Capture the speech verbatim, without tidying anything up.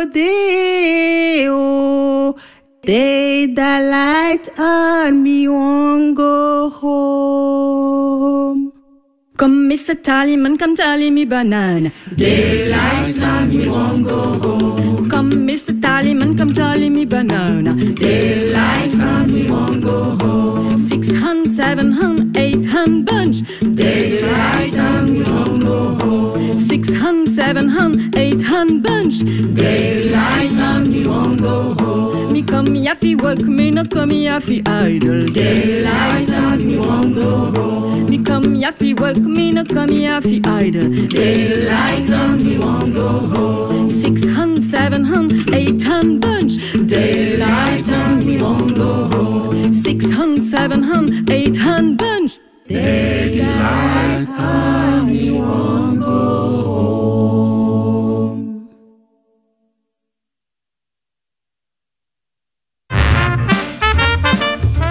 day, oh, day the light on me won't go home. Come, Mister Tallyman, come tally me banana. Daylight on me won't go home. Come, Mister Tallyman, come tally me banana. Daylight on me won't go home. Six hun, seven hun, eight hun bunch. Daylight on me won't go home. Six hun, seven hun, eight hun bunch. Daylight on me won't go home. Me come yaffy work, me no come yaffy idle. Daylight on me won't go home. Me come yaffy work, me no come yaffy idle. Daylight on me won't go home. Six hun, seven hun, eight hun